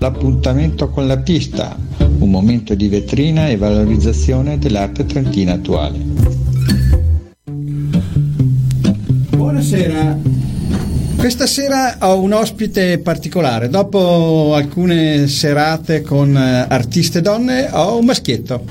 l'appuntamento con l'artista, un momento di vetrina e valorizzazione dell'arte trentina attuale. Buonasera. Questa sera ho un ospite particolare. Dopo alcune serate con artiste donne ho un maschietto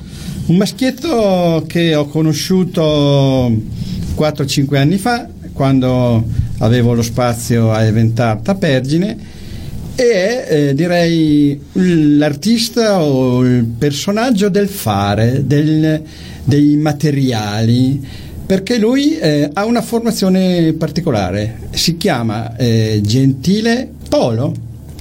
che ho conosciuto 4-5 anni fa, quando avevo lo spazio a Eventart a Pergine, e è direi l'artista o il personaggio del fare, dei materiali, perché lui ha una formazione particolare, si chiama Gentile Polo.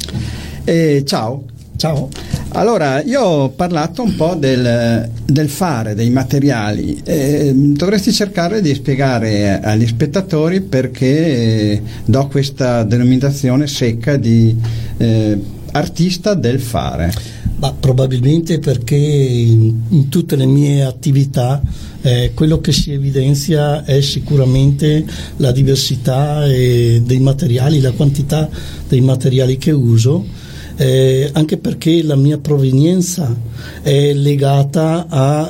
Ciao. Allora, io ho parlato un po' del fare, dei materiali. Dovresti cercare di spiegare agli spettatori perché do questa denominazione secca di artista del fare. Ma probabilmente perché in tutte le mie attività quello che si evidenzia è sicuramente la diversità dei materiali, la quantità dei materiali che uso. Anche perché la mia provenienza è legata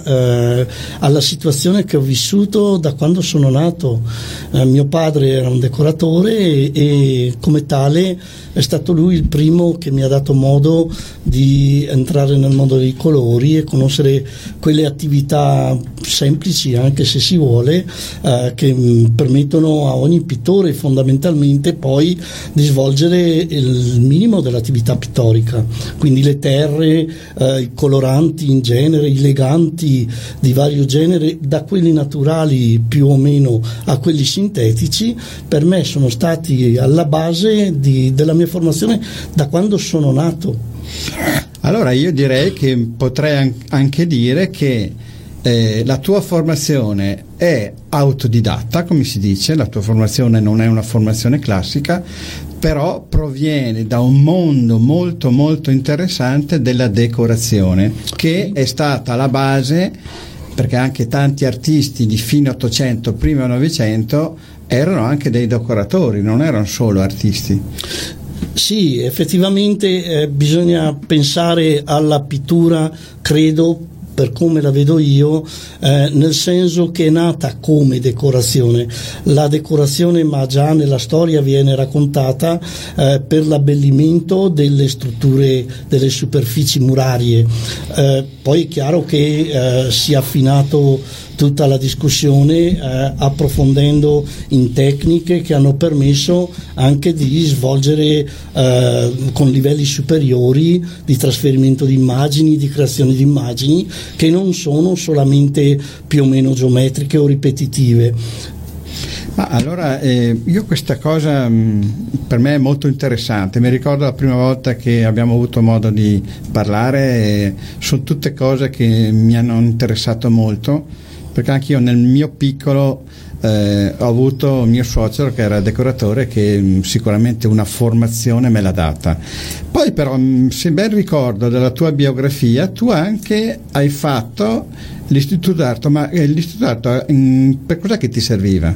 alla situazione che ho vissuto da quando sono nato. Mio padre era un decoratore e come tale è stato lui il primo che mi ha dato modo di entrare nel mondo dei colori e conoscere quelle attività semplici, anche se si vuole, che permettono a ogni pittore fondamentalmente poi di svolgere il minimo dell'attività pittorica, quindi le terre, i coloranti in genere, i leganti di vario genere, da quelli naturali più o meno a quelli sintetici, per me sono stati alla base della mia formazione da quando sono nato. Allora io direi che potrei anche dire che la tua formazione è autodidatta, come si dice, la tua formazione non è una formazione classica, però proviene da un mondo molto molto interessante della decorazione, che è stata la base, perché anche tanti artisti di fine 800, prima 900 erano anche dei decoratori, non erano solo artisti. Sì, effettivamente bisogna pensare alla pittura, credo, per come la vedo io, nel senso che è nata come decorazione. La decorazione, ma già nella storia viene raccontata, per l'abbellimento delle strutture, delle superfici murarie. Poi è chiaro che si è affinato tutta la discussione approfondendo in tecniche che hanno permesso anche di svolgere con livelli superiori di trasferimento di immagini, di creazione di immagini che non sono solamente più o meno geometriche o ripetitive. Ma allora io questa cosa per me è molto interessante. Mi ricordo la prima volta che abbiamo avuto modo di parlare, sono tutte cose che mi hanno interessato molto, perché anche io nel mio piccolo ho avuto mio suocero che era decoratore, che sicuramente una formazione me l'ha data. Poi però, se ben ricordo della tua biografia, tu anche hai fatto l'istituto d'arte, ma l'istituto d'arte per cos'è che ti serviva?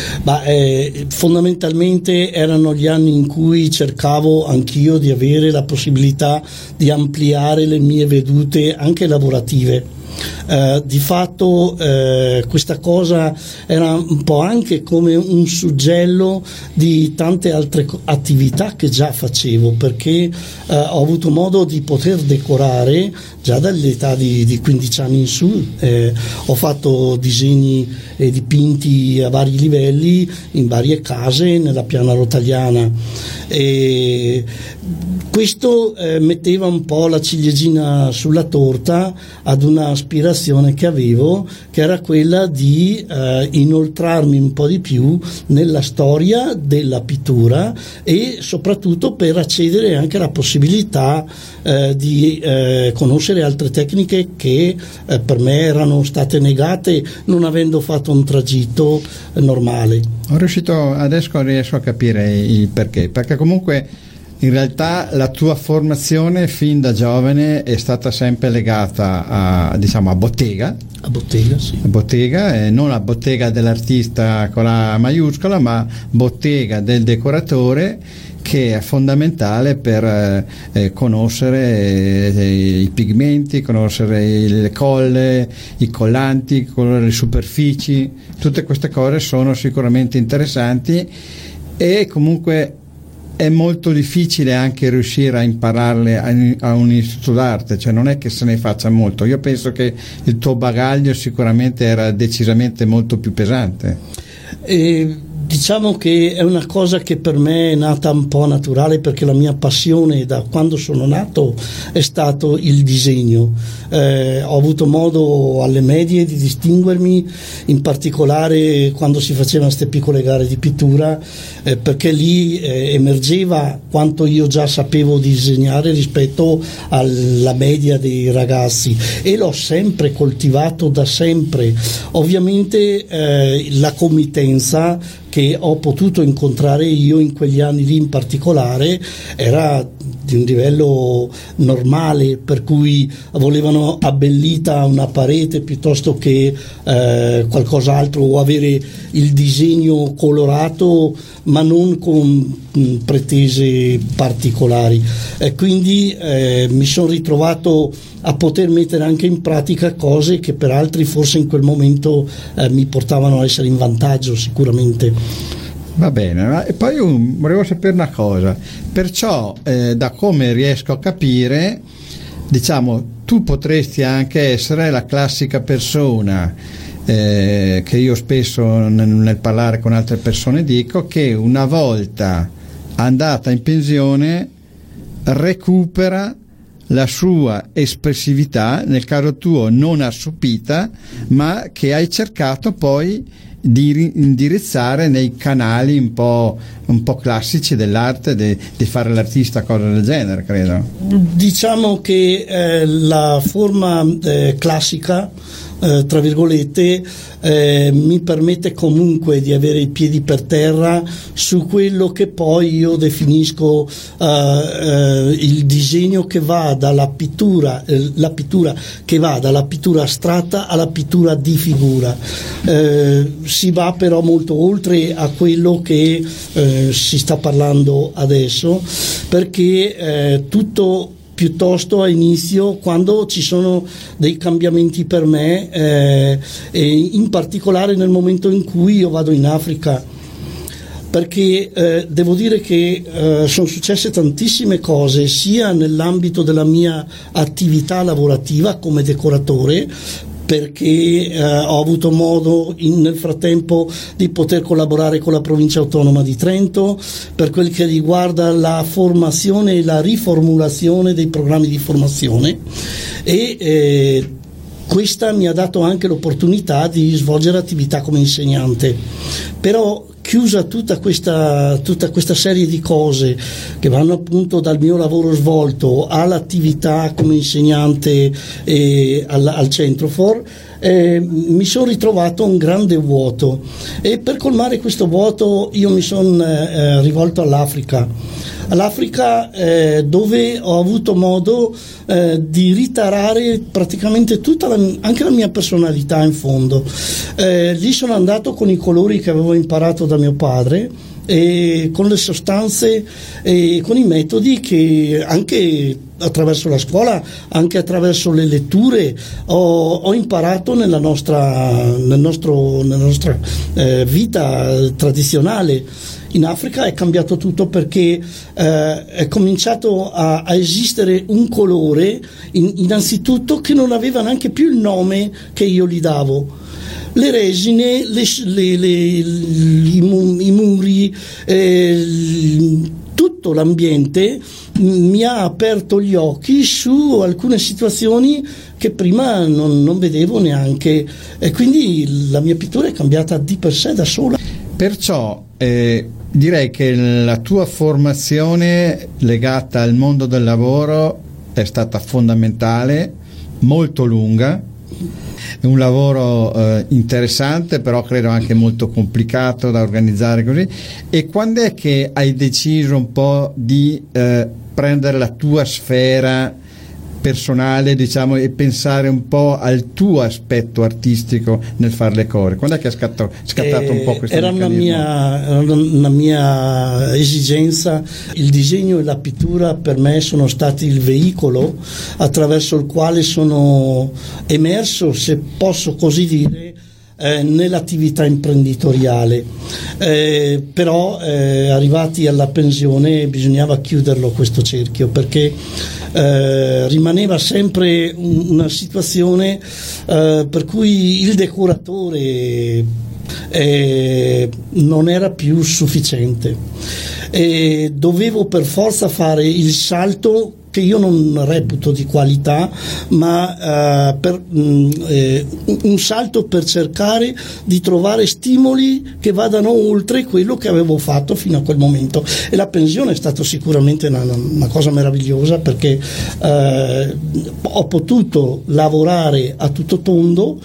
Fondamentalmente erano gli anni in cui cercavo anch'io di avere la possibilità di ampliare le mie vedute anche lavorative. Di fatto questa cosa era un po' anche come un suggello di tante altre attività che già facevo, perché ho avuto modo di poter decorare già dall'età di 15 anni in su. Ho fatto disegni e dipinti a vari livelli in varie case nella piana rotagliana, e questo metteva un po' la ciliegina sulla torta ad una aspirazione che avevo, che era quella di inoltrarmi un po' di più nella storia della pittura, e soprattutto per accedere anche alla possibilità di conoscere altre tecniche che per me erano state negate non avendo fatto un tragitto normale. Adesso riesco a capire il perché comunque in realtà la tua formazione fin da giovane è stata sempre legata a bottega. A bottega, sì. Bottega, non la bottega dell'artista con la maiuscola, ma bottega del decoratore, che è fondamentale per conoscere i pigmenti, conoscere le colle, i collanti, le superfici. Tutte queste cose sono sicuramente interessanti, e comunque è molto difficile anche riuscire a impararle a un istituto d'arte, cioè non è che se ne faccia molto. Io penso che il tuo bagaglio sicuramente era decisamente molto più pesante. Diciamo che è una cosa che per me è nata un po' naturale, perché la mia passione da quando sono nato è stato il disegno. Ho avuto modo alle medie di distinguermi, in particolare quando si facevano queste piccole gare di pittura, perché lì emergeva quanto io già sapevo disegnare rispetto alla media dei ragazzi, e l'ho sempre coltivato da sempre. Ovviamente la committenza che ho potuto incontrare io in quegli anni lì in particolare era di un livello normale, per cui volevano abbellita una parete piuttosto che qualcos'altro, o avere il disegno colorato ma non con pretese particolari. Quindi mi sono ritrovato a poter mettere anche in pratica cose che per altri forse in quel momento mi portavano a essere in vantaggio sicuramente. Va bene, e poi volevo sapere una cosa, perciò da come riesco a capire, diciamo, tu potresti anche essere la classica persona che io spesso nel parlare con altre persone dico, che una volta andata in pensione recupera la sua espressività, nel caso tuo non assopita, ma che hai cercato poi di indirizzare nei canali un po' classici dell'arte, di fare l'artista, cose del genere, credo. Diciamo che la forma classica, tra virgolette, mi permette comunque di avere i piedi per terra su quello che poi io definisco il disegno che va dalla pittura, la pittura che va dalla pittura astratta alla pittura di figura. Si va però molto oltre a quello che si sta parlando adesso, perché tutto piuttosto a inizio, quando ci sono dei cambiamenti per me, e in particolare nel momento in cui io vado in Africa, perché devo dire che sono successe tantissime cose sia nell'ambito della mia attività lavorativa come decoratore, perché ho avuto modo nel frattempo di poter collaborare con la provincia autonoma di Trento per quel che riguarda la formazione e la riformulazione dei programmi di formazione, e questa mi ha dato anche l'opportunità di svolgere attività come insegnante. Però chiusa tutta questa serie di cose che vanno appunto dal mio lavoro svolto all'attività come insegnante al Centrofor, mi sono ritrovato un grande vuoto, e per colmare questo vuoto io mi sono rivolto all'Africa, dove ho avuto modo di ritarare praticamente anche la mia personalità in fondo. Lì sono andato con i colori che avevo imparato da mio padre, e con le sostanze e con i metodi che anche attraverso la scuola, anche attraverso le letture ho imparato nella nostra vita tradizionale. In Africa è cambiato tutto, perché è cominciato a esistere un colore innanzitutto che non aveva neanche più il nome che io gli davo. Le resine, i muri, tutto l'ambiente mi ha aperto gli occhi su alcune situazioni che prima non vedevo neanche, e quindi la mia pittura è cambiata di per sé da sola. Perciò direi che la tua formazione legata al mondo del lavoro è stata fondamentale, molto lunga. È un lavoro interessante, però credo anche molto complicato da organizzare così. E quando è che hai deciso un po' di prendere la tua sfera personale, diciamo, e pensare un po' al tuo aspetto artistico nel fare le cose? Quando è che è scattato un po' questo meccanismo? Era una mia esigenza. Il disegno e la pittura per me sono stati il veicolo attraverso il quale sono emerso, se posso così dire, nell'attività imprenditoriale, però arrivati alla pensione bisognava chiuderlo questo cerchio, perché rimaneva sempre una situazione per cui il decoratore non era più sufficiente e dovevo per forza fare il salto, che io non reputo di qualità, ma un salto per cercare di trovare stimoli che vadano oltre quello che avevo fatto fino a quel momento. E la pensione è stata sicuramente una cosa meravigliosa, perché ho potuto lavorare a tutto tondo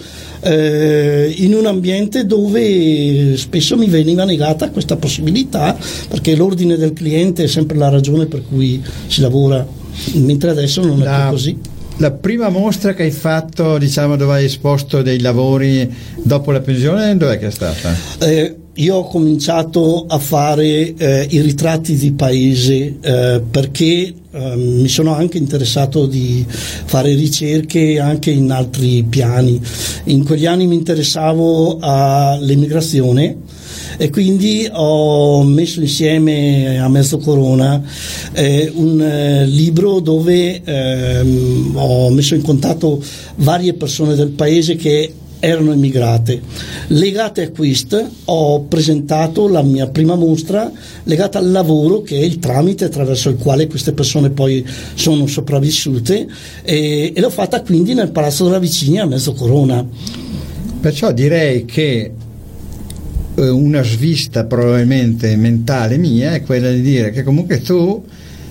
in un ambiente dove spesso mi veniva negata questa possibilità, perché l'ordine del cliente è sempre la ragione per cui si lavora, mentre adesso non è più così. La prima mostra che hai fatto, diciamo, dove hai esposto dei lavori dopo la pensione, dov'è che è stata? Io ho cominciato a fare i ritratti di paese perché mi sono anche interessato di fare ricerche anche in altri piani. In quegli anni mi interessavo all'emigrazione e quindi ho messo insieme a mezzo corona un libro dove ho messo in contatto varie persone del paese che erano emigrate. Legate a questo ho presentato la mia prima mostra legata al lavoro, che è il tramite attraverso il quale queste persone poi sono sopravvissute, e l'ho fatta quindi nel Palazzo della Vicina a mezzo corona. Perciò direi che una svista probabilmente mentale mia è quella di dire che comunque tu,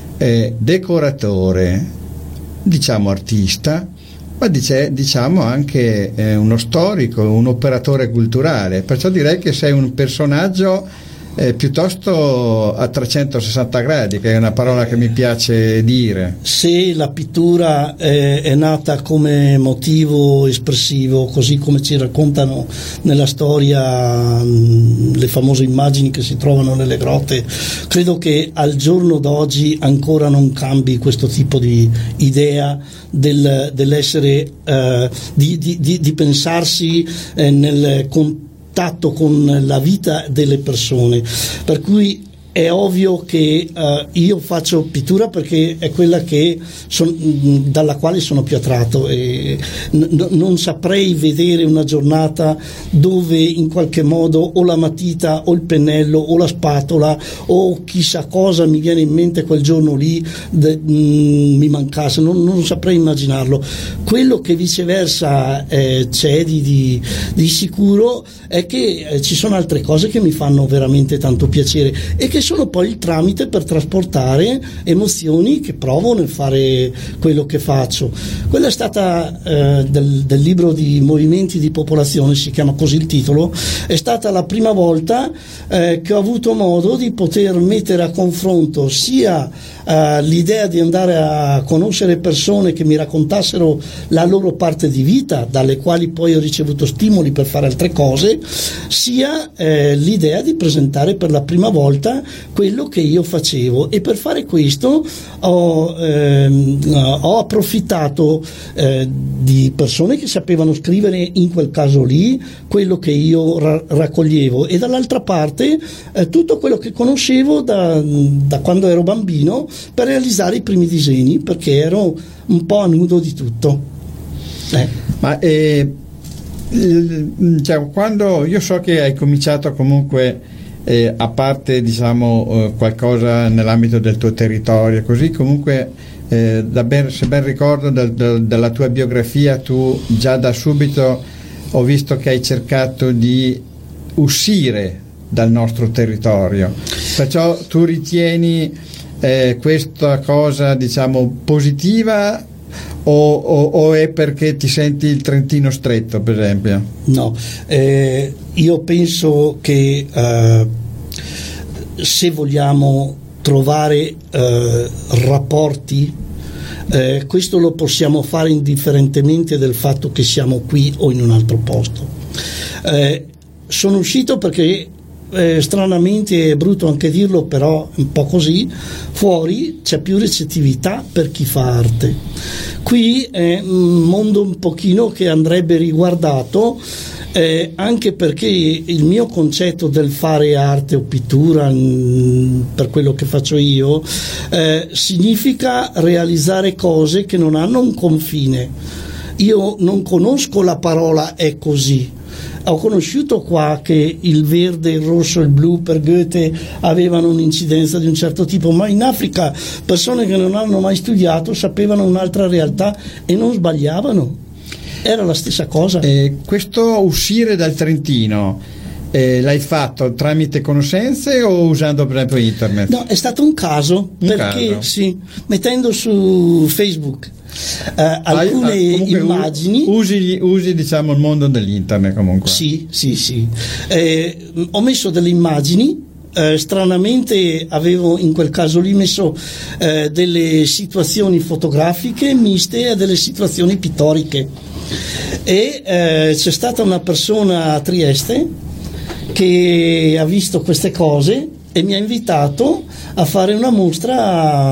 decoratore, diciamo artista, ma diciamo anche uno storico, un operatore culturale, perciò direi che sei un personaggio piuttosto a 360 gradi, che è una parola che mi piace dire. Se la pittura è nata come motivo espressivo, così come ci raccontano nella storia le famose immagini che si trovano nelle grotte, credo che al giorno d'oggi ancora non cambi questo tipo di idea dell'essere, di pensarsi nel contatto con la vita delle persone, per cui è ovvio che io faccio pittura perché è quella dalla quale sono più attratto, e non saprei vedere una giornata dove in qualche modo o la matita o il pennello o la spatola o chissà cosa mi viene in mente quel giorno lì mi mancasse, non saprei immaginarlo. Quello che viceversa c'è di sicuro è che ci sono altre cose che mi fanno veramente tanto piacere e che sono poi il tramite per trasportare emozioni che provo nel fare quello che faccio. Quella è stata del libro di Movimenti di Popolazione, si chiama così il titolo, è stata la prima volta che ho avuto modo di poter mettere a confronto sia l'idea di andare a conoscere persone che mi raccontassero la loro parte di vita, dalle quali poi ho ricevuto stimoli per fare altre cose, sia l'idea di presentare per la prima volta quello che io facevo, e per fare questo ho approfittato di persone che sapevano scrivere in quel caso lì quello che io raccoglievo, e dall'altra parte tutto quello che conoscevo da quando ero bambino per realizzare i primi disegni, perché ero un po' a nudo di tutto. Ma cioè, quando io so che hai cominciato comunque a parte diciamo qualcosa nell'ambito del tuo territorio, così comunque se ben ricordo dalla tua biografia, tu già da subito ho visto che hai cercato di uscire dal nostro territorio, perciò tu ritieni questa cosa diciamo positiva o è perché ti senti il Trentino stretto, per esempio? No, io penso che se vogliamo trovare rapporti Questo lo possiamo fare indifferentemente del fatto che siamo qui o in un altro posto. Sono uscito perché stranamente, è brutto anche dirlo, però un po' così, fuori c'è più recettività per chi fa arte. Qui è un mondo un pochino che andrebbe riguardato, anche perché il mio concetto del fare arte o pittura, per quello che faccio io, significa realizzare cose che non hanno un confine. Io non conosco la parola "è così". Ho conosciuto qua che il verde, il rosso e il blu per Goethe avevano un'incidenza di un certo tipo, ma in Africa persone che non hanno mai studiato sapevano un'altra realtà e non sbagliavano, era la stessa cosa. Questo uscire dal Trentino l'hai fatto tramite conoscenze o usando per esempio internet? No, è stato un caso, perché sì, mettendo su Facebook alcune immagini, usi diciamo il mondo dell'internet comunque. Sì. Ho messo delle immagini, stranamente avevo in quel caso lì messo delle situazioni fotografiche miste a delle situazioni pittoriche, e c'è stata una persona a Trieste che ha visto queste cose e mi ha invitato a fare una mostra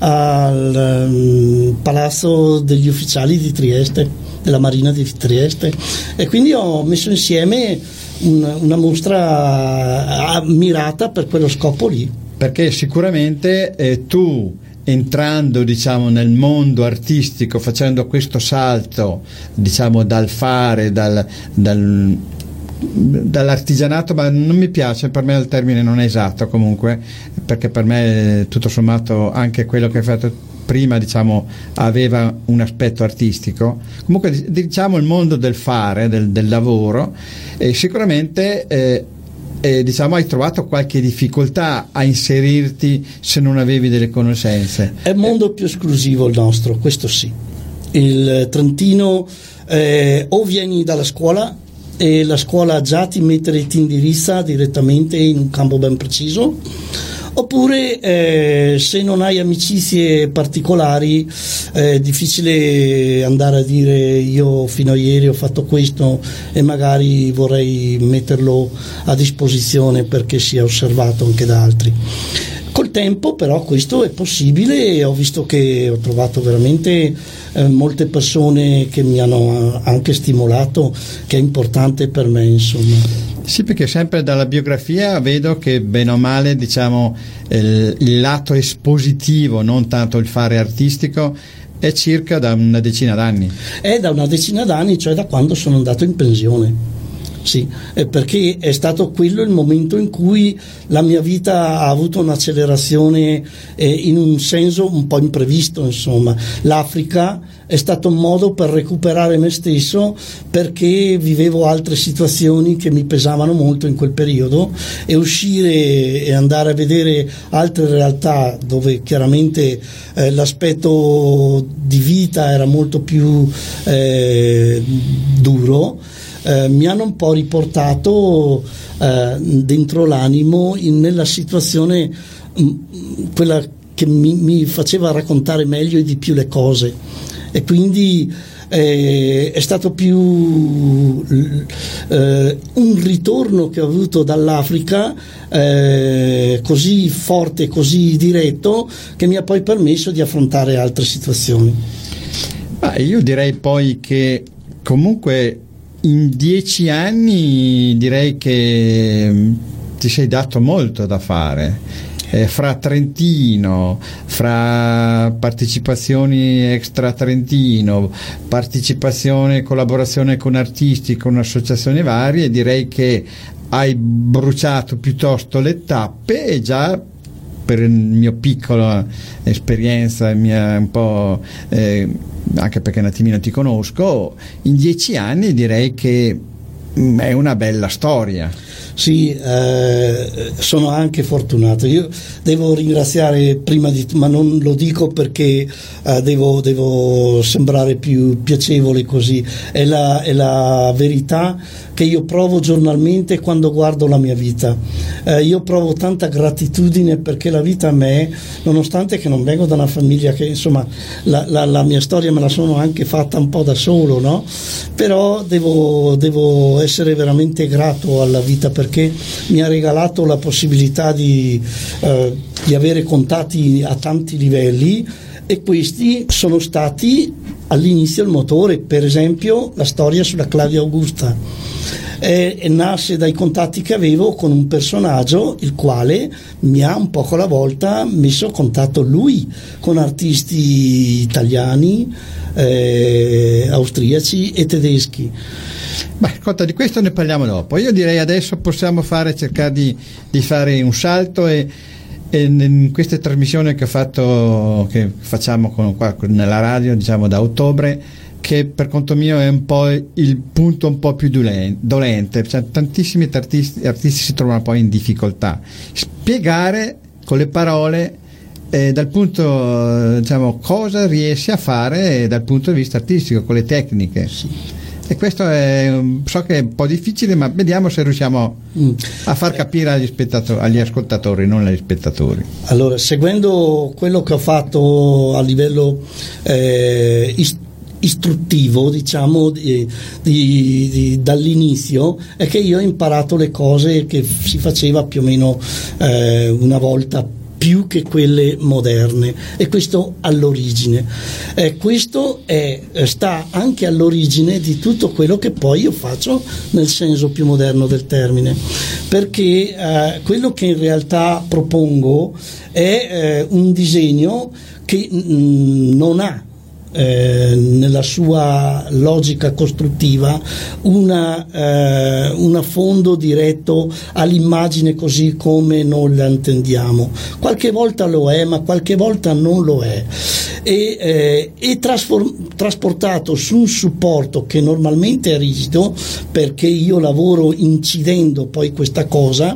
al Palazzo degli Ufficiali di Trieste, della Marina di Trieste, e quindi ho messo insieme una mostra mirata per quello scopo lì. Perché sicuramente tu, entrando diciamo nel mondo artistico, facendo questo salto diciamo dal fare, dall'artigianato, ma non mi piace, per me il termine non è esatto comunque, perché per me tutto sommato anche quello che hai fatto prima diciamo aveva un aspetto artistico, comunque diciamo il mondo del fare, del lavoro, e sicuramente diciamo hai trovato qualche difficoltà a inserirti se non avevi delle conoscenze. È un mondo più esclusivo il nostro, questo sì. Il Trentino o vieni dalla scuola e la scuola già ti ti indirizza direttamente in un campo ben preciso, oppure se non hai amicizie particolari è difficile andare a dire io fino a ieri ho fatto questo e magari vorrei metterlo a disposizione perché sia osservato anche da altri. Col tempo però questo è possibile, e ho visto che ho trovato veramente molte persone che mi hanno anche stimolato, che è importante per me, insomma. Sì, perché sempre dalla biografia vedo che bene o male diciamo il lato espositivo, non tanto il fare artistico, è circa da una decina d'anni. È da una decina d'anni, cioè da quando sono andato in pensione. Sì, perché è stato quello il momento in cui la mia vita ha avuto un'accelerazione in un senso un po' imprevisto, insomma. L'Africa è stato un modo per recuperare me stesso, perché vivevo altre situazioni che mi pesavano molto in quel periodo, e uscire e andare a vedere altre realtà dove chiaramente l'aspetto di vita era molto più duro, mi hanno un po' riportato dentro l'animo nella situazione quella che mi faceva raccontare meglio e di più le cose, e quindi è stato più un ritorno che ho avuto dall'Africa così forte, così diretto, che mi ha poi permesso di affrontare altre situazioni. Io direi poi che comunque in 10 anni direi che ti sei dato molto da fare, fra Trentino, fra partecipazioni extra Trentino, partecipazione e collaborazione con artisti, con associazioni varie, direi che hai bruciato piuttosto le tappe, e già per il mio piccola esperienza, un po' anche perché un attimino ti conosco, in 10 anni direi che è una bella storia. Sì, sono anche fortunato. Io devo ringraziare ma non lo dico perché devo sembrare più piacevole così. È la verità che io provo giornalmente quando guardo la mia vita. Io provo tanta gratitudine perché la vita a me, nonostante che non vengo da una famiglia che insomma la mia storia me la sono anche fatta un po' da solo, no? Però devo essere veramente grato alla vita perché mi ha regalato la possibilità di avere contatti a tanti livelli, e questi sono stati all'inizio il motore. Per esempio la storia sulla Claudia Augusta nasce dai contatti che avevo con un personaggio il quale mi ha un poco alla volta messo a contatto lui con artisti italiani, austriaci e tedeschi. Beh, ascolta, di questo ne parliamo dopo. Io direi adesso possiamo cercare di fare un salto e in queste trasmissioni che facciamo qua nella radio, diciamo da ottobre, che per conto mio è un po' il punto un po' più dolente, cioè, tantissimi artisti si trovano poi in difficoltà. Spiegare con le parole dal punto, diciamo, cosa riesci a fare dal punto di vista artistico, con le tecniche. Sì. E questo so che è un po' difficile, ma vediamo se riusciamo a far capire agli ascoltatori, non agli spettatori. Allora, seguendo quello che ho fatto a livello istruttivo, diciamo, dall'inizio, è che io ho imparato le cose che si faceva più o meno una volta, più che quelle moderne, e questo all'origine. Questo sta anche all'origine di tutto quello che poi io faccio nel senso più moderno del termine, perché quello che in realtà propongo è un disegno che non ha nella sua logica costruttiva un affondo diretto all'immagine così come noi la intendiamo. Qualche volta lo è, ma qualche volta non lo è, e trasportato su un supporto che normalmente è rigido, perché io lavoro incidendo poi questa cosa,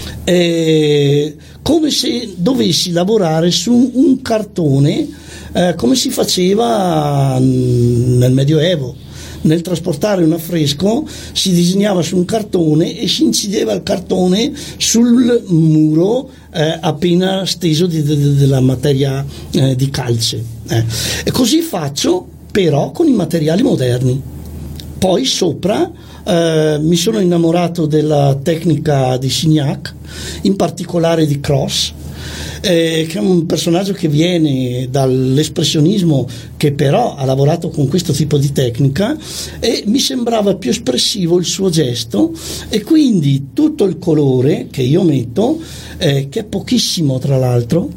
come se dovessi lavorare su un cartone, come si faceva nel Medioevo. Nel trasportare un affresco si disegnava su un cartone e si incideva il cartone sul muro appena steso della materia di calce. E così faccio però con i materiali moderni. Poi sopra mi sono innamorato della tecnica di Signac, in particolare di Cross, che è un personaggio che viene dall'espressionismo, che però ha lavorato con questo tipo di tecnica, e mi sembrava più espressivo il suo gesto, e quindi tutto il colore che io metto, che è pochissimo tra l'altro,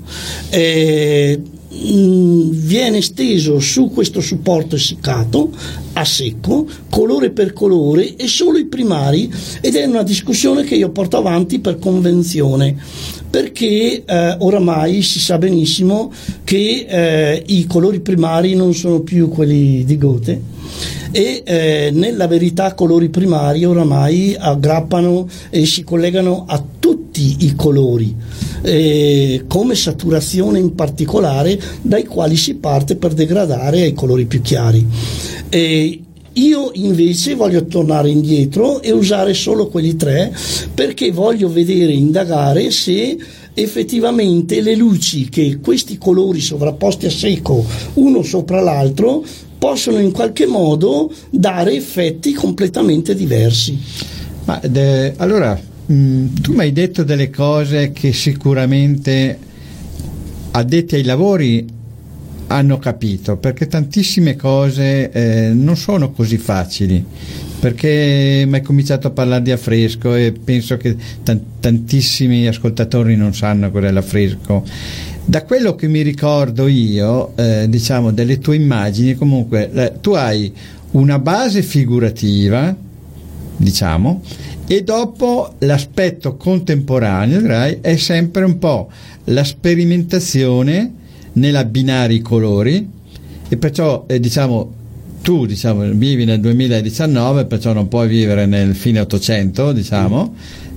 viene steso su questo supporto essiccato a secco, colore per colore, e solo i primari, ed è una discussione che io porto avanti per convenzione, perché oramai si sa benissimo che i colori primari non sono più quelli di Goethe, e nella verità colori primari oramai aggrappano e si collegano a tutti i colori, come saturazione in particolare, dai quali si parte per degradare ai colori più chiari. Io invece voglio tornare indietro e usare solo quelli tre, perché voglio vedere, indagare se effettivamente le luci, che questi colori sovrapposti a secco uno sopra l'altro, possono in qualche modo dare effetti completamente diversi. Allora, tu mi hai detto delle cose che sicuramente addetti ai lavori hanno capito, perché tantissime cose non sono così facili, perché mi hai cominciato a parlare di affresco e penso che tantissimi ascoltatori non sanno cos'è l'affresco. Da quello che mi ricordo io, diciamo, delle tue immagini, comunque tu hai una base figurativa, diciamo, e dopo l'aspetto contemporaneo, direi, è sempre un po' la sperimentazione nell'abbinare i colori, e perciò diciamo tu vivi nel 2019, perciò non puoi vivere nel fine 800, diciamo,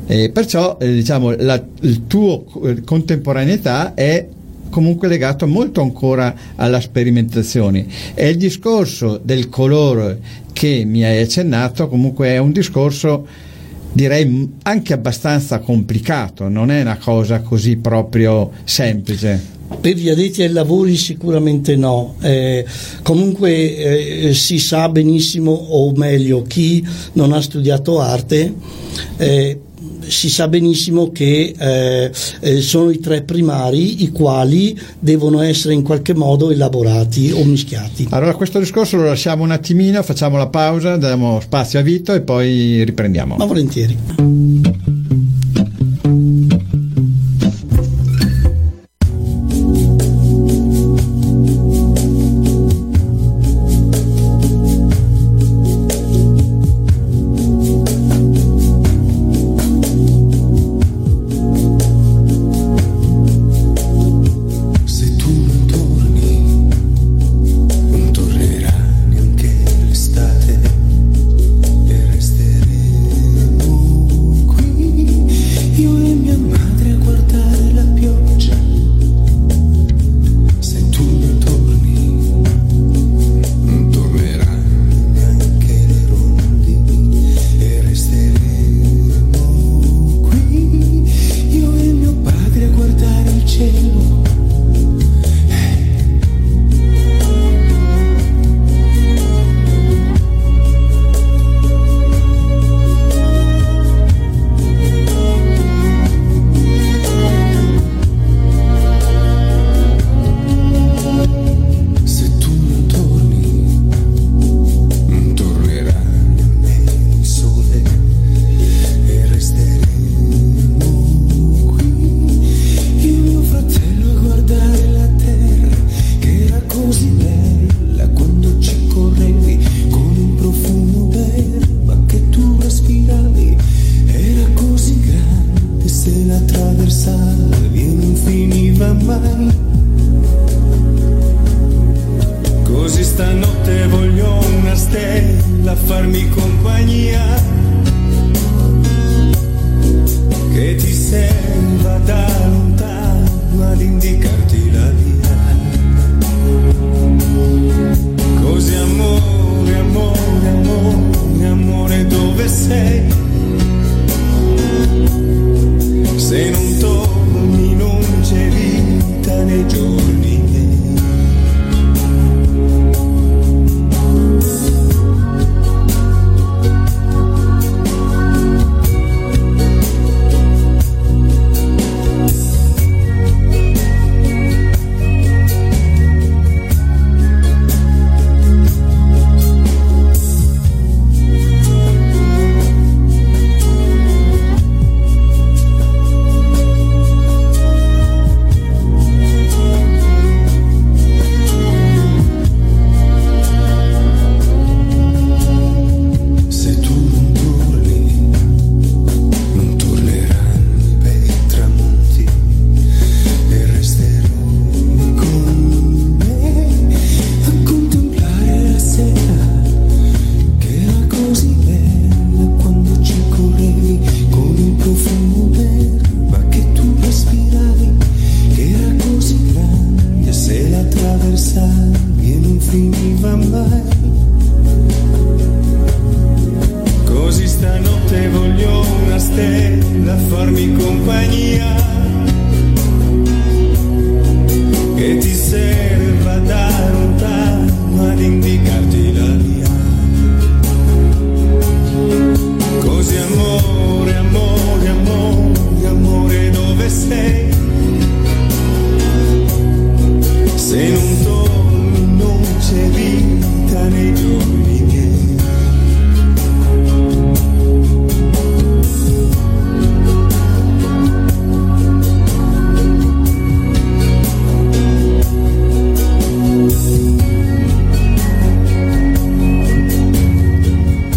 Perciò diciamo il tuo contemporaneità è comunque legato molto ancora alla sperimentazione, e il discorso del colore che mi hai accennato comunque è un discorso, direi, anche abbastanza complicato, non è una cosa così proprio semplice. Per gli addetti ai lavori sicuramente no, comunque si sa benissimo, o meglio chi non ha studiato arte si sa benissimo che sono i 3 primari i quali devono essere in qualche modo elaborati o mischiati. Allora questo discorso lo lasciamo un attimino, facciamo la pausa, diamo spazio a Vito e poi riprendiamo. Ma volentieri.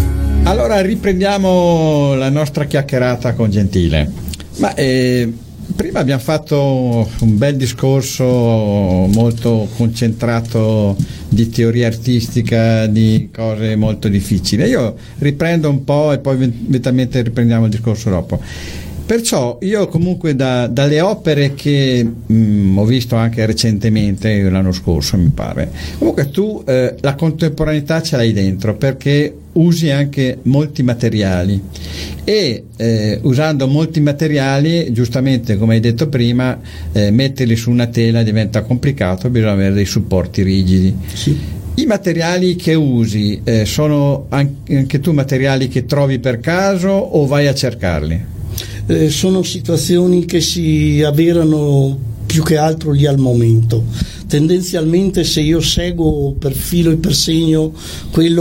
Riprendiamo la nostra chiacchierata con Gentile. Ma Prima abbiamo fatto un bel discorso molto concentrato di teoria artistica, di cose molto difficili. Io riprendo un po' e poi eventualmente riprendiamo il discorso dopo. Perciò io comunque dalle opere che ho visto anche recentemente, l'anno scorso mi pare, comunque tu la contemporaneità ce l'hai dentro, perché usi anche molti materiali e usando molti materiali, giustamente come hai detto prima, metterli su una tela diventa complicato, bisogna avere dei supporti rigidi. Sì. I materiali che usi sono anche tu materiali che trovi per caso o vai a cercarli? Sono situazioni che si avverano più che altro lì al momento. Tendenzialmente, se io seguo per filo e per segno quello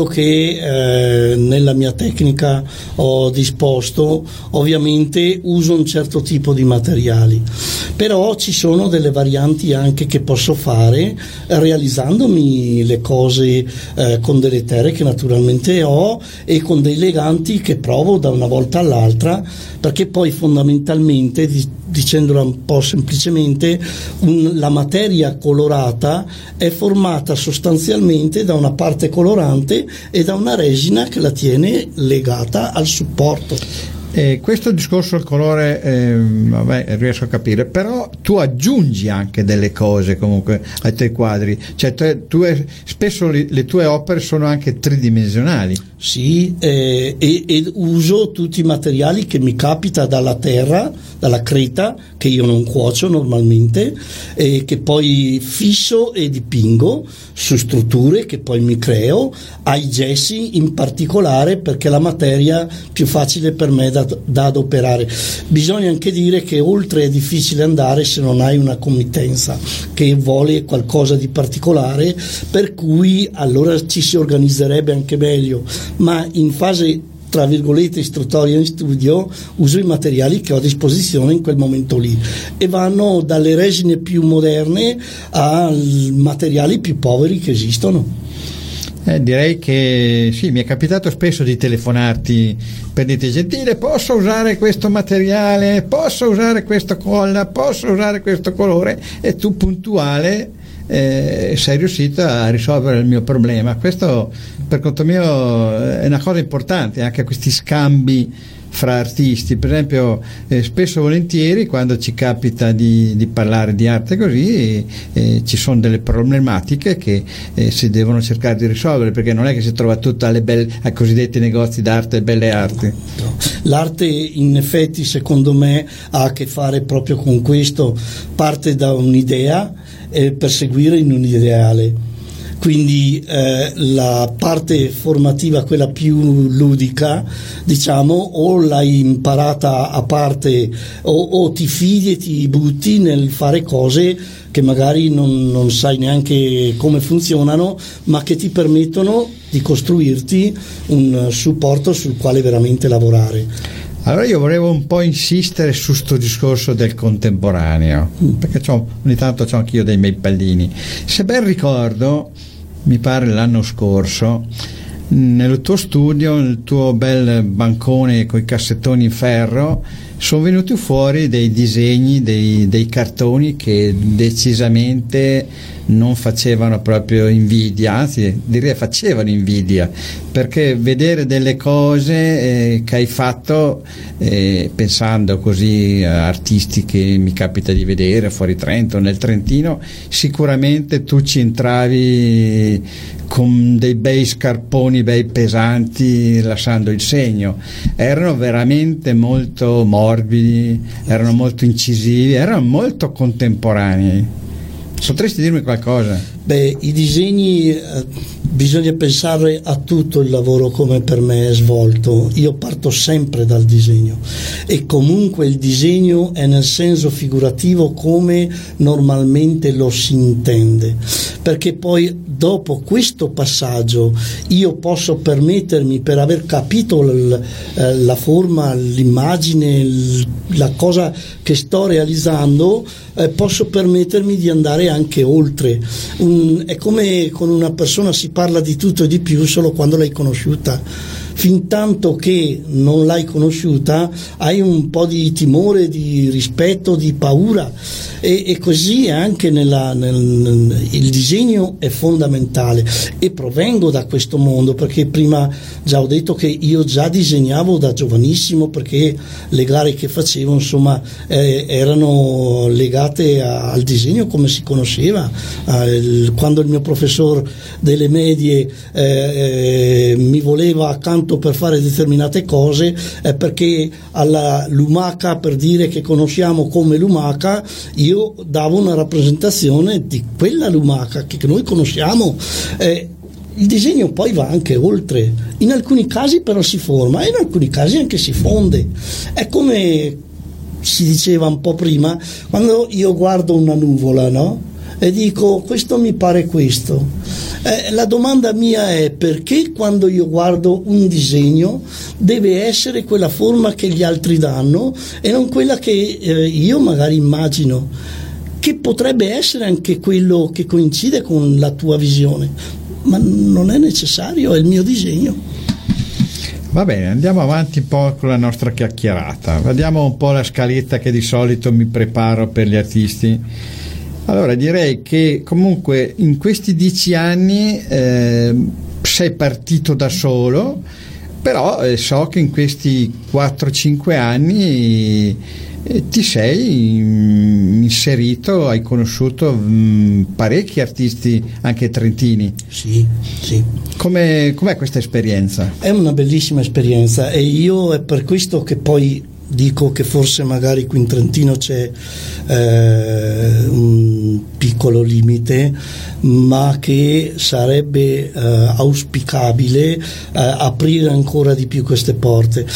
che nella mia tecnica ho disposto, ovviamente uso un certo tipo di materiali, però ci sono delle varianti anche che posso fare realizzandomi le cose con delle terre che naturalmente ho e con dei leganti che provo da una volta all'altra, perché poi fondamentalmente, dicendola un po' semplicemente, la materia colorata è formata sostanzialmente da una parte colorante e da una resina che la tiene legata al supporto. Questo discorso del colore vabbè, riesco a capire, però tu aggiungi anche delle cose comunque ai tuoi quadri, cioè spesso le tue opere sono anche tridimensionali. Sì, e uso tutti i materiali che mi capita dalla terra, dalla creta, che io non cuocio normalmente, e che poi fisso e dipingo su strutture che poi mi creo, ai gessi in particolare, perché è la materia più facile per me da adoperare. Bisogna anche dire che oltre è difficile andare se non hai una committenza che vuole qualcosa di particolare, per cui allora ci si organizzerebbe anche meglio, ma in fase tra virgolette istruttoria in studio uso i materiali che ho a disposizione in quel momento lì, e vanno dalle resine più moderne a materiali più poveri che esistono. Direi che sì, mi è capitato spesso di telefonarti per dirti: gentile, posso usare questo materiale, posso usare questa colla, posso usare questo colore, e tu puntuale sei riuscito a risolvere il mio problema. Questo per conto mio è una cosa importante, anche questi scambi fra artisti. Per esempio spesso e volentieri quando ci capita di parlare di arte così ci sono delle problematiche che si devono cercare di risolvere, perché non è che si trova tutto ai cosiddetti negozi d'arte e belle arti. L'arte in effetti secondo me ha a che fare proprio con questo, parte da un'idea e perseguire in un ideale. Quindi la parte formativa, quella più ludica, diciamo, o l'hai imparata a parte o ti fidi e ti butti nel fare cose che magari non sai neanche come funzionano, ma che ti permettono di costruirti un supporto sul quale veramente lavorare. Allora io volevo un po' insistere su sto discorso del contemporaneo, perché ogni tanto c'ho anch'io dei miei pallini. Se ben ricordo, mi pare l'anno scorso, nel tuo studio, nel tuo bel bancone con i cassettoni in ferro, sono venuti fuori dei disegni, dei cartoni che decisamente non facevano proprio invidia, anzi direi facevano invidia, perché vedere delle cose che hai fatto pensando così a artisti che mi capita di vedere fuori Trento, nel Trentino, sicuramente tu ci entravi con dei bei scarponi bei pesanti, lasciando il segno. Erano veramente molto morbidi, erano molto incisivi, erano molto contemporanei. Potresti dirmi qualcosa? Beh, i disegni, bisogna pensare a tutto il lavoro come per me è svolto. Io parto sempre dal disegno, e comunque il disegno è nel senso figurativo come normalmente lo si intende, perché poi dopo questo passaggio io posso permettermi, per aver capito la forma, l'immagine, la cosa che sto realizzando, posso permettermi di andare anche oltre. È come con una persona si parla di tutto e di più solo quando l'hai conosciuta, fin tanto che non l'hai conosciuta hai un po' di timore, di rispetto, di paura, e così anche il disegno è fondamentale, e provengo da questo mondo, perché prima già ho detto che io già disegnavo da giovanissimo, perché le gare che facevo insomma erano legate al disegno come si conosceva. Quando il mio professor delle medie mi voleva accanto per fare determinate cose, perché alla lumaca, per dire che conosciamo come lumaca, io davo una rappresentazione di quella lumaca che noi conosciamo. Il disegno poi va anche oltre, in alcuni casi però si forma e in alcuni casi anche si fonde. È come si diceva un po' prima, quando io guardo una nuvola, no? E dico questo mi pare questo, la domanda mia è: perché quando io guardo un disegno deve essere quella forma che gli altri danno e non quella che io magari immagino, che potrebbe essere anche quello che coincide con la tua visione, ma non è necessario, è il mio disegno. Va bene, andiamo avanti un po' con la nostra chiacchierata, vediamo un po' la scaletta che di solito mi preparo per gli artisti. Allora, direi che comunque in questi 10 anni sei partito da solo, però so che in questi 4-5 anni ti sei inserito, hai conosciuto parecchi artisti anche trentini. Sì. Com'è questa esperienza? È una bellissima esperienza, e io è per questo che poi dico che forse magari qui in Trentino c'è un piccolo limite, ma che sarebbe auspicabile aprire ancora di più queste porte.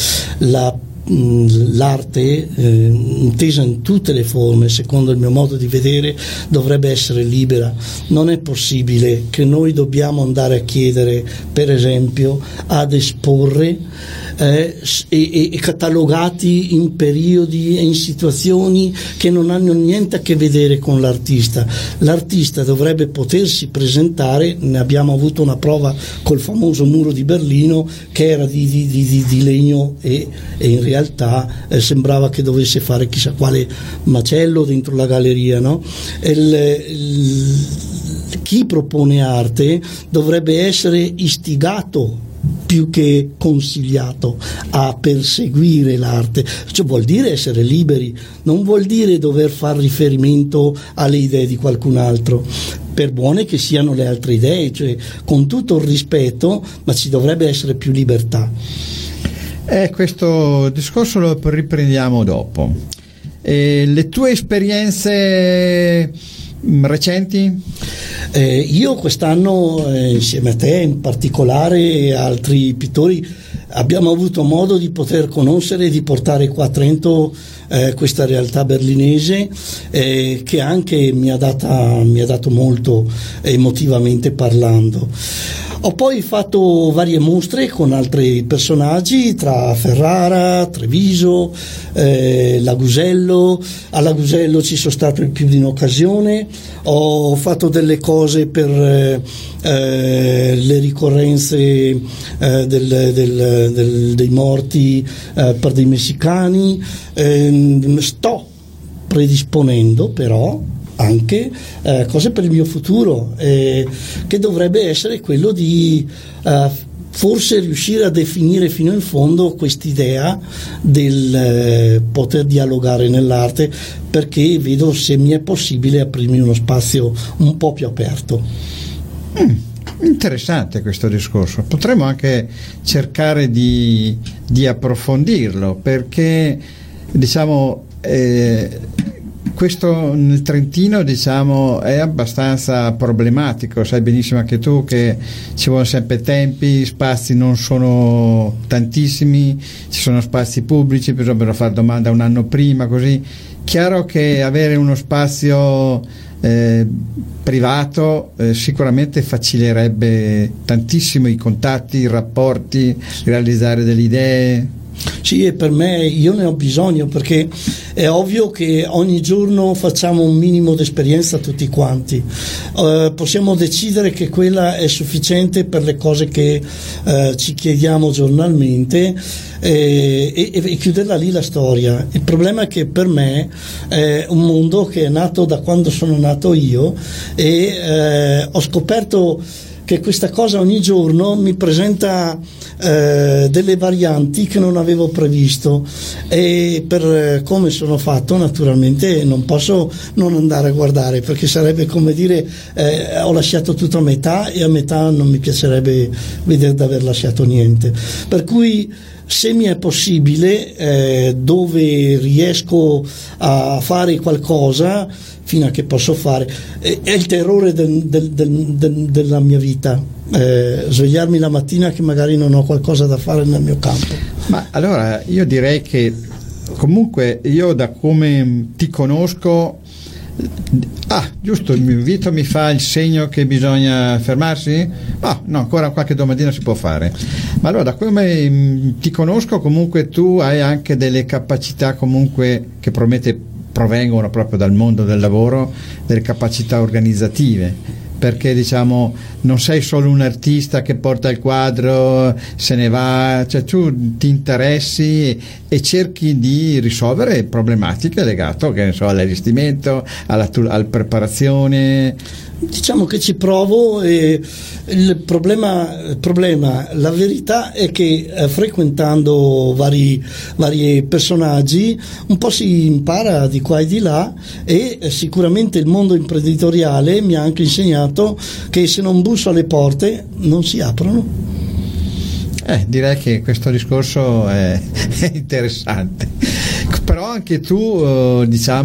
L'arte intesa in tutte le forme, secondo il mio modo di vedere, dovrebbe essere libera. Non è possibile che noi dobbiamo andare a chiedere, per esempio, ad esporre e catalogati in periodi e in situazioni che non hanno niente a che vedere con l'artista. L'artista dovrebbe potersi presentare, ne abbiamo avuto una prova col famoso muro di Berlino, che era di legno e in realtà sembrava che dovesse fare chissà quale macello dentro la galleria, no? Chi propone arte dovrebbe essere istigato più che consigliato a perseguire l'arte. Cioè, vuol dire essere liberi, non vuol dire dover far riferimento alle idee di qualcun altro, per buone che siano le altre idee, cioè con tutto il rispetto, ma ci dovrebbe essere più libertà. Questo discorso lo riprendiamo dopo. Le tue esperienze recenti? Io quest'anno, insieme a te in particolare e altri pittori, abbiamo avuto modo di poter conoscere e di portare qua a Trento questa realtà berlinese, che anche mi ha dato molto emotivamente parlando. Ho poi fatto varie mostre con altri personaggi, tra Ferrara, Treviso, Lagusello. A Lagusello ci sono stato più di un'occasione. Ho fatto delle cose per le ricorrenze dei morti per dei messicani. Sto predisponendo però anche cose per il mio futuro, che dovrebbe essere quello di forse riuscire a definire fino in fondo quest'idea del poter dialogare nell'arte, perché vedo se mi è possibile aprirmi uno spazio un po' più aperto. Interessante questo discorso, potremmo anche cercare di approfondirlo, perché diciamo questo nel Trentino diciamo è abbastanza problematico. Sai benissimo anche tu che ci vogliono sempre tempi, spazi non sono tantissimi, ci sono spazi pubblici, bisogna fare domanda un anno prima, così. Chiaro che avere uno spazio privato sicuramente faciliterebbe tantissimo i contatti, i rapporti, realizzare delle idee. Sì, e per me io ne ho bisogno, perché è ovvio che ogni giorno facciamo un minimo di esperienza tutti quanti. Possiamo decidere che quella è sufficiente per le cose che ci chiediamo giornalmente e chiuderla lì la storia. Il problema è che per me è un mondo che è nato da quando sono nato io, e ho scoperto che questa cosa ogni giorno mi presenta delle varianti che non avevo previsto, e per come sono fatto naturalmente non posso non andare a guardare, perché sarebbe come dire ho lasciato tutto a metà, e a metà non mi piacerebbe vedere di aver lasciato niente. Per cui, se mi è possibile, dove riesco a fare qualcosa, fino a che posso fare, è il terrore della mia vita, svegliarmi la mattina che magari non ho qualcosa da fare nel mio campo. Ma allora io direi che comunque io, da come ti conosco, giusto, il mio invito mi fa il segno che bisogna fermarsi? No, ancora qualche domattina si può fare. Ma allora, da come ti conosco, comunque tu hai anche delle capacità comunque che provengono proprio dal mondo del lavoro, delle capacità organizzative, perché diciamo non sei solo un artista che porta il quadro, se ne va, cioè tu ti interessi e cerchi di risolvere problematiche legate, che ne so, all'allestimento, alla preparazione. Diciamo che ci provo, e il problema, la verità è che frequentando vari personaggi un po' si impara di qua e di là, e sicuramente il mondo imprenditoriale mi ha anche insegnato che se non busso alle porte non si aprono. Direi che questo discorso è interessante, però anche tu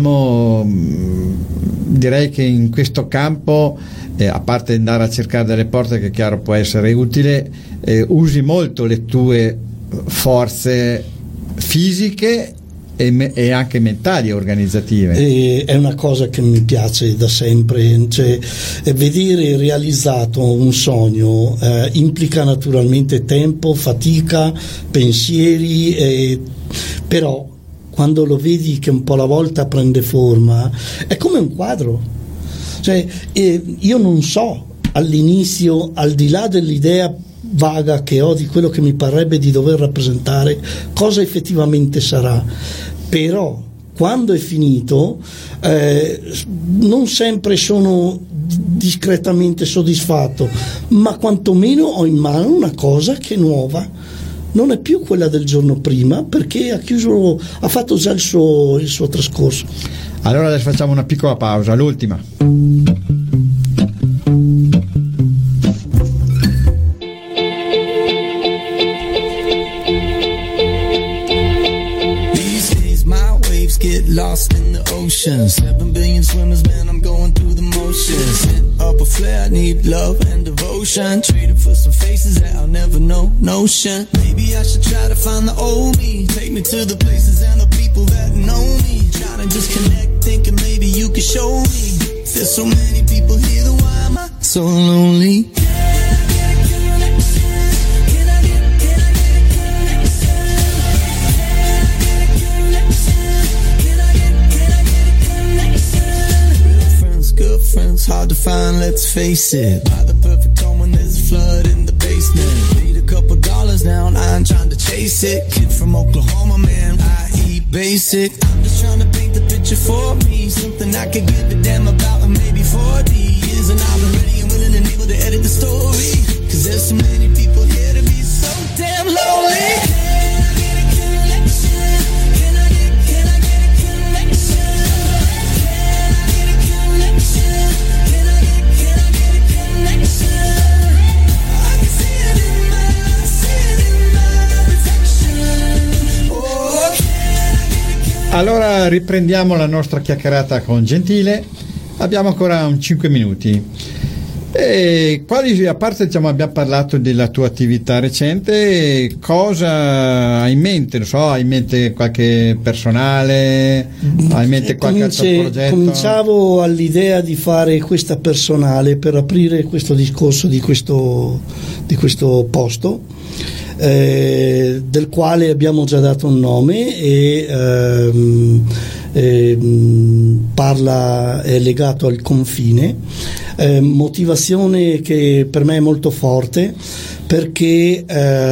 direi che in questo campo, a parte andare a cercare delle porte, che chiaro può essere utile, usi molto le tue forze fisiche e anche mentali e organizzative. È una cosa che mi piace da sempre, cioè vedere realizzato un sogno implica naturalmente tempo, fatica, pensieri, però quando lo vedi che un po' alla volta prende forma, è come un quadro. Cioè, io non so all'inizio, al di là dell'idea vaga che ho di quello che mi parrebbe di dover rappresentare, cosa effettivamente sarà, però quando è finito non sempre sono discretamente soddisfatto, ma quantomeno ho in mano una cosa che è nuova, non è più quella del giorno prima, perché ha fatto già il suo trascorso. Allora adesso facciamo una piccola pausa, l'ultima. Get lost in the ocean, 7 billion swimmers, man, I'm going through the motions. Hit up a flare, I need love and devotion. Traded for some faces that I'll never know, notion. Maybe I should try to find the old me. Take me to the places and the people that know me. Trying to disconnect, thinking maybe you could show me. There's so many people here, then why am I so lonely? Friends hard to find, let's face it. Buy the perfect home when there's a flood in the basement. Need a couple dollars now and I ain't trying to chase it. Kid from Oklahoma, man, I eat basic. I'm just trying to paint the picture for me, something I could give a damn about in maybe 40 years. And I've been ready and willing and able to edit the story, cause there's so many people here to be so damn lonely. Allora riprendiamo la nostra chiacchierata con Gentile, abbiamo ancora un 5 minuti. E quali, a parte abbiamo parlato della tua attività recente, cosa hai in mente? Non so, hai in mente qualche personale, hai in mente qualche altro progetto? Cominciavo all'idea di fare questa personale per aprire questo discorso di questo posto. del quale abbiamo già dato un nome e è legato al confine, motivazione che per me è molto forte, perché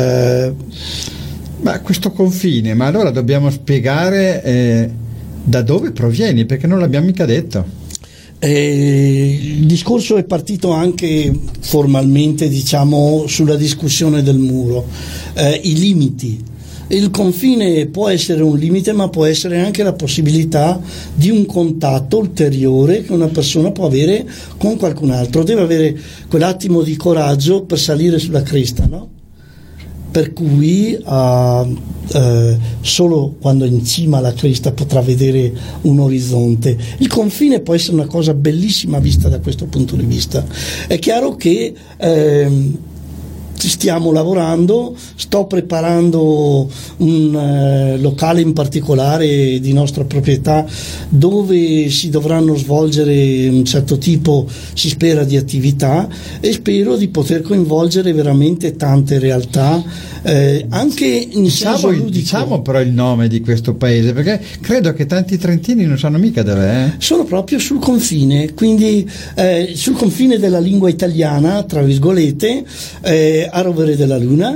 ma questo confine, ma allora dobbiamo spiegare da dove provieni, perché non l'abbiamo mica detto. Il discorso è partito anche formalmente, diciamo, sulla discussione del muro, i limiti. Il confine può essere un limite, ma può essere anche la possibilità di un contatto ulteriore che una persona può avere con qualcun altro. Deve avere quell'attimo di coraggio per salire sulla cresta, no? Per cui solo quando è in cima alla cresta potrà vedere un orizzonte. Il confine può essere una cosa bellissima vista da questo punto di vista. È chiaro che stiamo lavorando, sto preparando un locale in particolare di nostra proprietà dove si dovranno svolgere un certo tipo, si spera, di attività, e spero di poter coinvolgere veramente tante realtà, anche in senso ludico. Diciamo però il nome di questo paese, perché credo che tanti trentini non sanno mica dov'è. Sono proprio sul confine, quindi sul confine della lingua italiana, tra virgolette, a Rovere della Luna,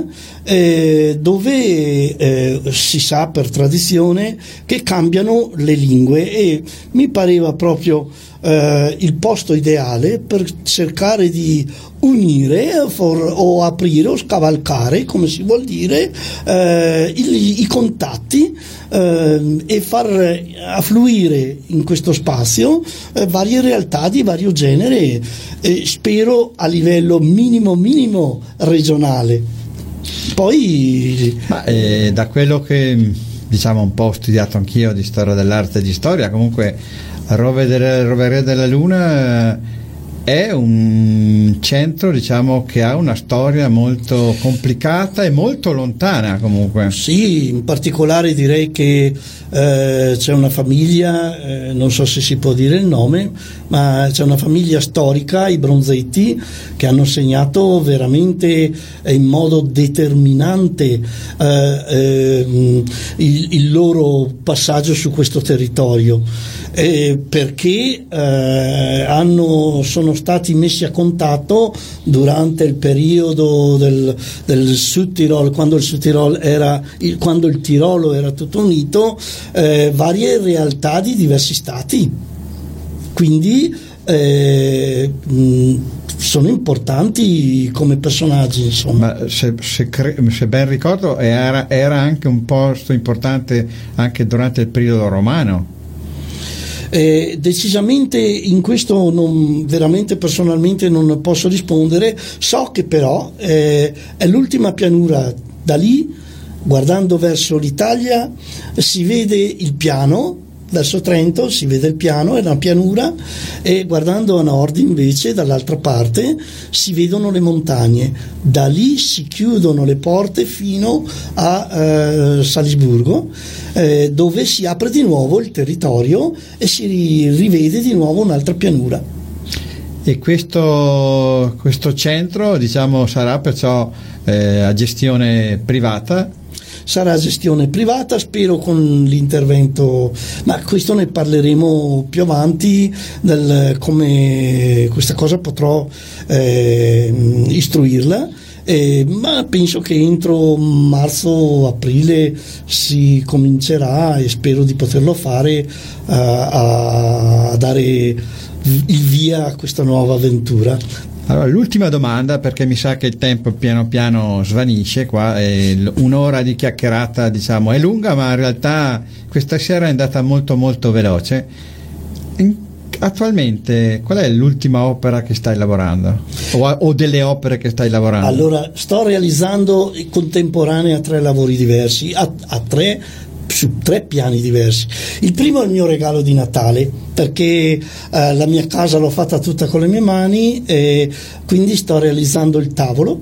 dove si sa per tradizione che cambiano le lingue, e mi pareva proprio il posto ideale per cercare di unire o aprire o scavalcare, come si vuol dire, i contatti e far affluire in questo spazio varie realtà di vario genere, spero a livello minimo regionale. Poi da quello che diciamo un po' ho studiato anch'io di storia dell'arte e di storia, comunque Rovere della Luna è un centro, diciamo, che ha una storia molto complicata e molto lontana comunque. Sì, in particolare direi che c'è una famiglia, non so se si può dire il nome, ma c'è una famiglia storica, i Bronzetti, che hanno segnato veramente in modo determinante il loro passaggio su questo territorio, perché sono stati messi a contatto durante il periodo del Sud Tirolo, quando il Tirolo era tutto unito, varie realtà di diversi stati, quindi sono importanti come personaggi, insomma. Ma se ben ricordo era anche un posto importante anche durante il periodo romano. Decisamente in questo veramente personalmente non posso rispondere. So che però è l'ultima pianura. Da lì, guardando verso l'Italia, si vede il piano, verso Trento si vede il piano, è una pianura, e guardando a nord invece, dall'altra parte, si vedono le montagne. Da lì si chiudono le porte fino a Salisburgo, dove si apre di nuovo il territorio e si rivede di nuovo un'altra pianura. E questo centro, diciamo, sarà perciò a gestione privata? Sarà gestione privata, spero con l'intervento, ma questo ne parleremo più avanti, come questa cosa potrò istruirla, ma penso che entro marzo-aprile si comincerà, e spero di poterlo fare, a dare il via a questa nuova avventura. Allora, l'ultima domanda, perché mi sa che il tempo piano piano svanisce qua, e un'ora di chiacchierata, diciamo, è lunga, ma in realtà questa sera è andata molto molto veloce. Attualmente qual è l'ultima opera che stai lavorando, o delle opere che stai lavorando? Allora, sto realizzando contemporanea 3 lavori diversi, su 3 piani diversi. Il primo è il mio regalo di Natale, perché la mia casa l'ho fatta tutta con le mie mani, e quindi sto realizzando il tavolo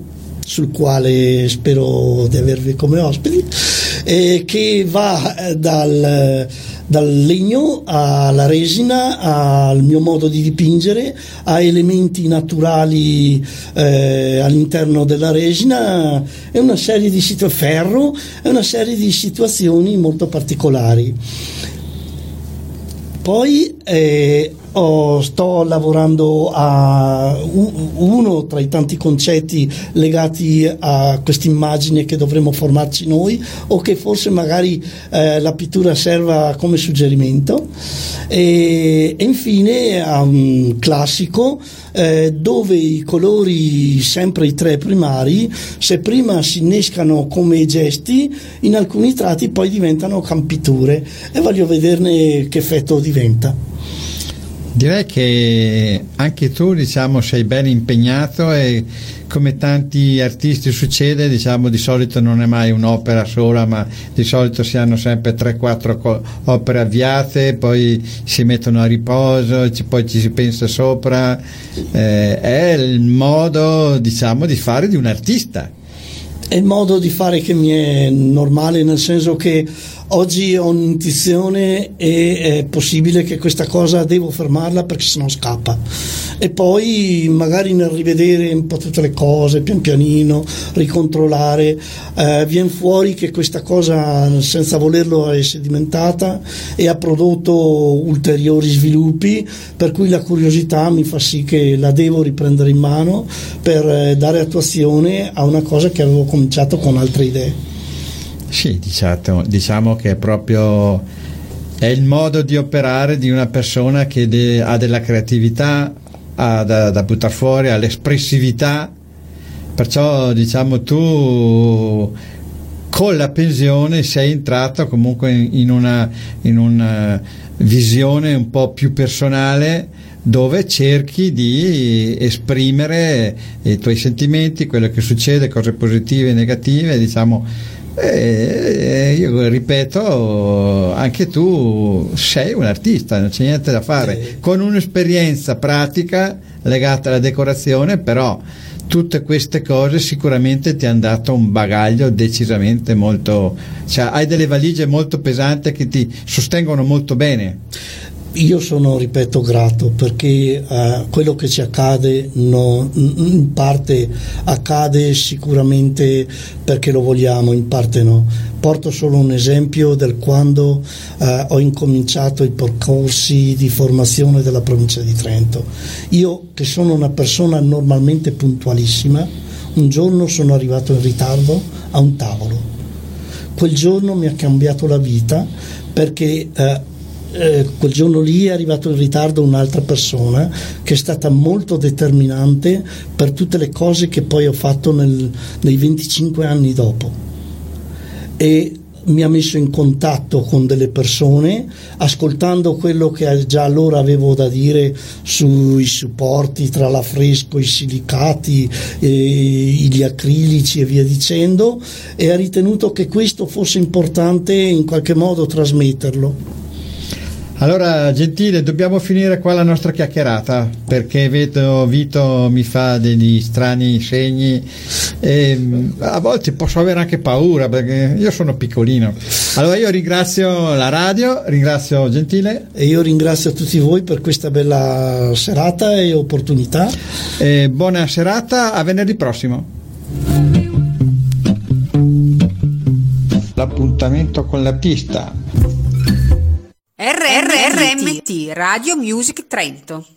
sul quale spero di avervi come ospiti, che va dal legno alla resina, al mio modo di dipingere, a elementi naturali all'interno della resina, è una serie di ferro, è una serie di situazioni molto particolari. Poi sto lavorando a uno tra i tanti concetti legati a questa immagine che dovremmo formarci noi, o che forse magari la pittura serva come suggerimento, e infine a un classico dove i colori, sempre i tre primari, se prima si innescano come gesti, in alcuni tratti poi diventano campiture, e voglio vederne che effetto diventa. Direi che anche tu, diciamo, sei ben impegnato, e come tanti artisti succede, diciamo, di solito non è mai un'opera sola, ma di solito si hanno sempre 3-4 opere avviate, poi si mettono a riposo, poi ci si pensa sopra. È il modo, diciamo, di fare di un artista. È il modo di fare che mi è normale, nel senso che oggi ho un'intuizione e è possibile che questa cosa devo fermarla perché sennò scappa, e poi magari nel rivedere un po' tutte le cose pian pianino, ricontrollare, viene fuori che questa cosa senza volerlo è sedimentata e ha prodotto ulteriori sviluppi, per cui la curiosità mi fa sì che la devo riprendere in mano per dare attuazione a una cosa che avevo cominciato con altre idee. Sì, diciamo che è il modo di operare di una persona che ha della creatività da buttare fuori, ha l'espressività, perciò, diciamo, tu con la pensione sei entrato comunque in una visione un po' più personale, dove cerchi di esprimere i tuoi sentimenti, quello che succede, cose positive e negative, diciamo. Io ripeto, anche tu sei un artista, non c'è niente da fare, con un'esperienza pratica legata alla decorazione, però tutte queste cose sicuramente ti hanno dato un bagaglio decisamente molto, cioè hai delle valigie molto pesanti che ti sostengono molto bene. Io sono, ripeto, grato, perché quello che ci accade in parte accade sicuramente perché lo vogliamo, in parte no. Porto solo un esempio del quando ho incominciato i percorsi di formazione della provincia di Trento. Io, che sono una persona normalmente puntualissima, un giorno sono arrivato in ritardo a un tavolo. Quel giorno mi ha cambiato la vita, perché quel giorno lì è arrivato in ritardo un'altra persona che è stata molto determinante per tutte le cose che poi ho fatto nei 25 anni dopo, e mi ha messo in contatto con delle persone, ascoltando quello che già allora avevo da dire sui supporti, tra l'affresco, i silicati, gli acrilici e via dicendo, e ha ritenuto che questo fosse importante in qualche modo trasmetterlo. Allora, Gentile, dobbiamo finire qua la nostra chiacchierata, perché vedo Vito mi fa degli strani segni e a volte posso avere anche paura, perché io sono piccolino. Allora io ringrazio la radio, ringrazio Gentile, e io ringrazio tutti voi per questa bella serata e opportunità. Buona serata, a venerdì prossimo. L'appuntamento con l'artista. RMT Radio Music Trento.